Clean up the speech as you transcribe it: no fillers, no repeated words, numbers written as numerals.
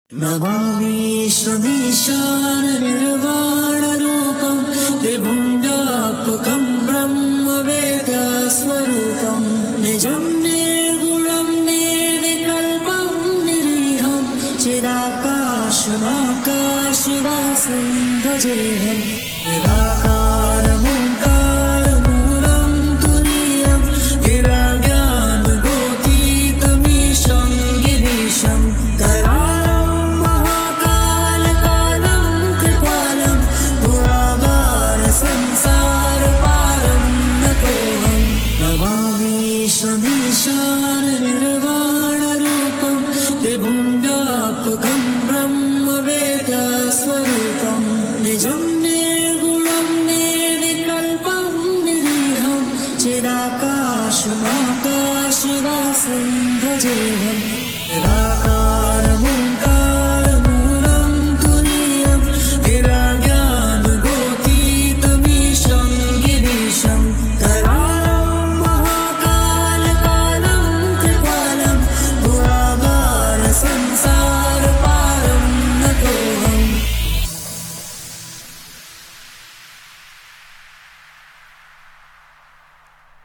नमामीशमीशाननिर्वाणरूपं विभुञ्जात्मकं ब्रह्मवेदस्वरूपं निजं निर्गुणं निर्विकल्पं निरीहं चिदाकाशमाकाशवासं भजेऽहं निराकारमोङ्कारमूलं तुरीयं गिराज्ञानगोतीतमीशं गिरीशं निर्वाणरूपं विभुञ्जात्मकं ब्रह्मवेदस्वरूपं निजं निर्गुणं निर्विकल्पं निरीहं चिदाकाशमाकाशवासं भजेऽहम्